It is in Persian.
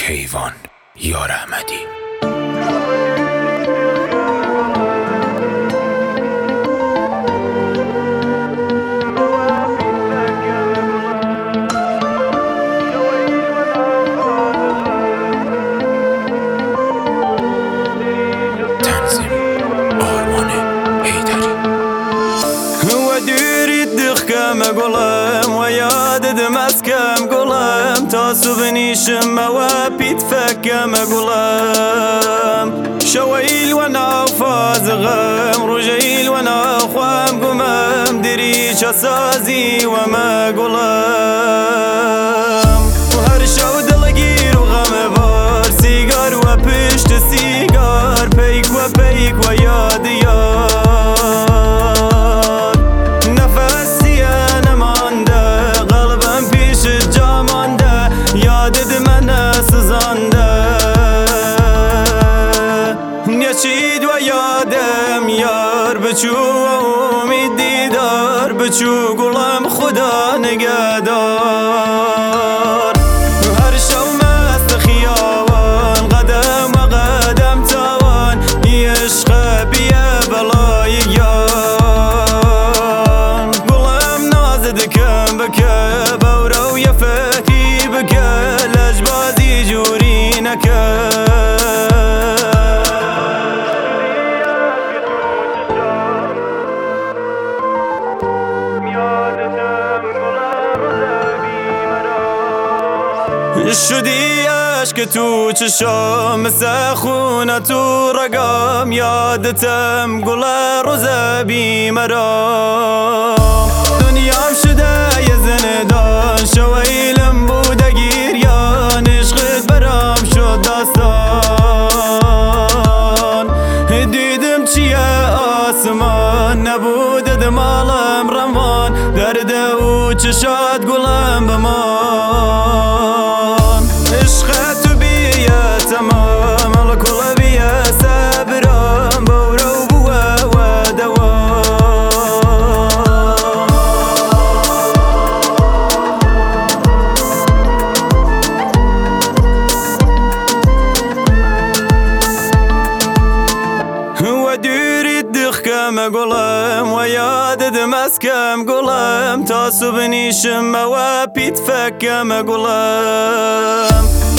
کیوان یار احمدی. قلم ويادد مسكم قلم تاسو بنيشم وابيت فكم قلم شويل وانا فازغم رجيل وانا خوام قمم دريش اسازي وما قلم وهر شو دلقير وغم بار سيجار وبشت سيجار بيك وبيك وياد يار نشید و یادم یار بچو امید دیدار بچو گلم خدا نگهدار هر شو مست خیابان قدم و قدم تاوان عشق بیه بلای یار گلم نازد کم بکه بورو یه فکری بکه لجبازی جوری نکه شدی عشق تو چشام مثل خونه تو رگام یادتم گل روز بیمرام دنیام شده یه زندان شویلم بوده گیریان عشقت برام شد داستان دیدم چیه آسمان نبوده دمالم روان درد و چشات گلم بمان عشق تو بیه تمام الکل بیه صبرم بورو بوه و دوام و دوری دخکم گلم و یادد مسکم گلم تاسو بنیشم و پیت فکم گلم